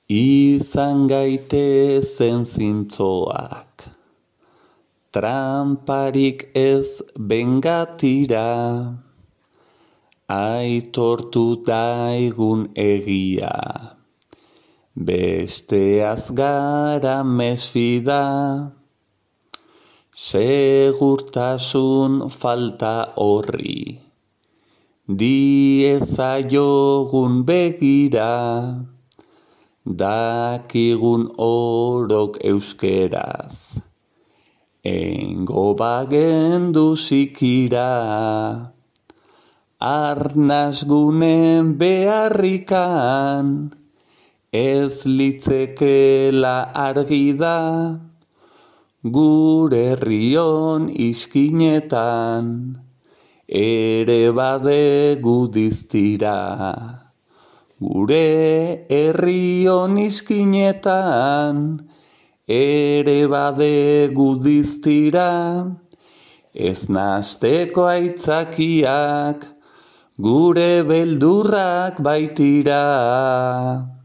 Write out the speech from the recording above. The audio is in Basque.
Izan gaitezen zintzoak, tramparik ez bengatira, aitortu daigun egia, besteaz gara mesfida, segurtasun falta horri, diezaiogun begira, dakigun orok euskeraz, engo bagendu zikira, arnazgunen beharrikan, ez litzekela argi da, gure herrion izkinetan, ere badegu diztira. Gure herrion izkinetan, ere badegu diztira, ez nasteko aitzakiak, gure beldurrak baitira.